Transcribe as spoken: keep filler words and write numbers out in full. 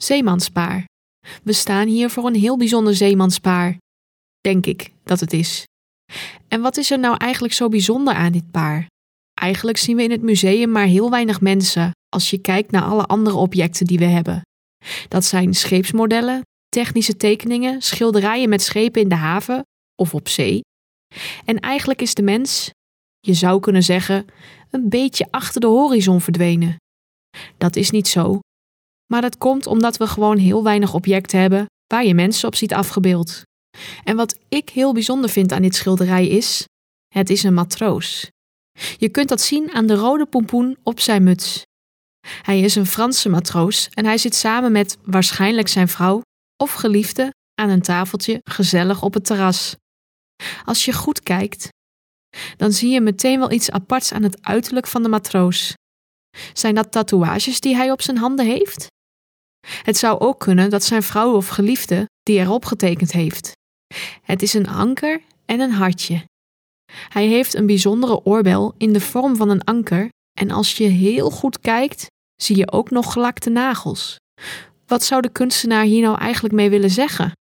Zeemanspaar. We staan hier voor een heel bijzonder zeemanspaar. Denk ik dat het is. En wat is er nou eigenlijk zo bijzonder aan dit paar? Eigenlijk zien we in het museum maar heel weinig mensen als je kijkt naar alle andere objecten die we hebben. Dat zijn scheepsmodellen, technische tekeningen, schilderijen met schepen in de haven of op zee. En eigenlijk is de mens, je zou kunnen zeggen, een beetje achter de horizon verdwenen. Dat is niet zo. Maar dat komt omdat we gewoon heel weinig objecten hebben waar je mensen op ziet afgebeeld. En wat ik heel bijzonder vind aan dit schilderij is, het is een matroos. Je kunt dat zien aan de rode pompoen op zijn muts. Hij is een Franse matroos en hij zit samen met waarschijnlijk zijn vrouw of geliefde aan een tafeltje gezellig op het terras. Als je goed kijkt, dan zie je meteen wel iets aparts aan het uiterlijk van de matroos. Zijn dat tatoeages die hij op zijn handen heeft? Het zou ook kunnen dat zijn vrouw of geliefde die erop getekend heeft. Het is een anker en een hartje. Hij heeft een bijzondere oorbel in de vorm van een anker en als je heel goed kijkt, zie je ook nog gelakte nagels. Wat zou de kunstenaar hier nou eigenlijk mee willen zeggen?